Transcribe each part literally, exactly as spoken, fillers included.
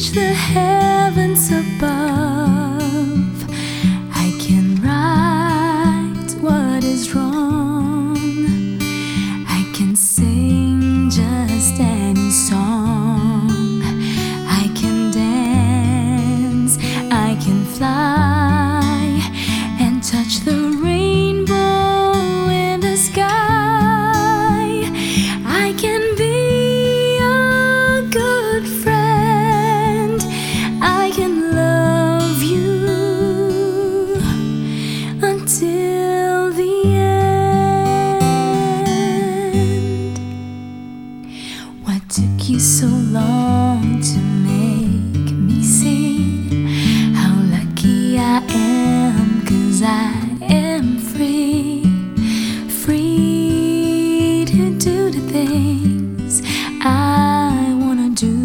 reach the heavens above. I can right what is wrong. I can sing just any song. I can dance, I can fly and touch the rainbow in the sky. I can be a good friend. I can love you until the end. What took you so long to make me see how lucky I am? 'Cause I am free, free to do the things I wanna do.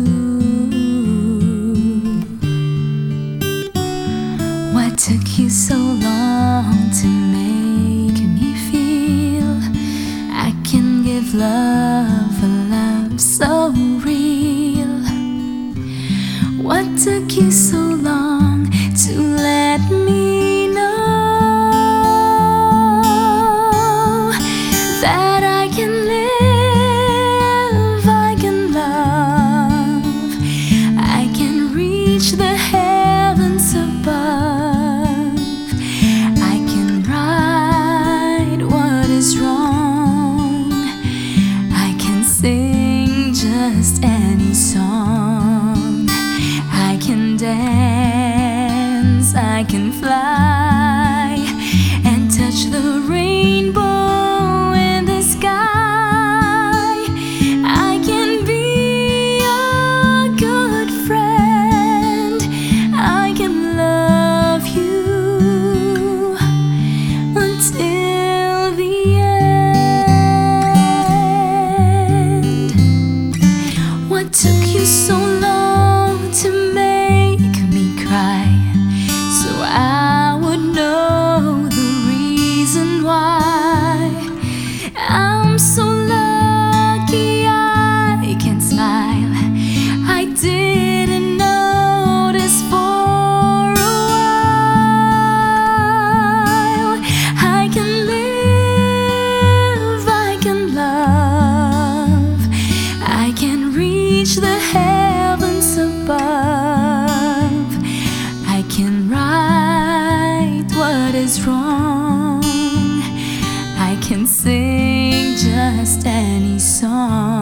What took you so long to make me feel I can give love, a love so real? What took you so long to let me know that I can live, I can love, I can reach the heavens above. I can right what is wrong. I can sing just any song. I can dance, I can fly and touch the rainbow in the sky. I can be a good friend. I can love you until the end. What took you so long to make me cry, so I would know the reason why? I'm so lucky I can smile. I didn't notice for a while. I can live, I can love, I can reach the heavens above. I can right what is wrong. I can sing just any song.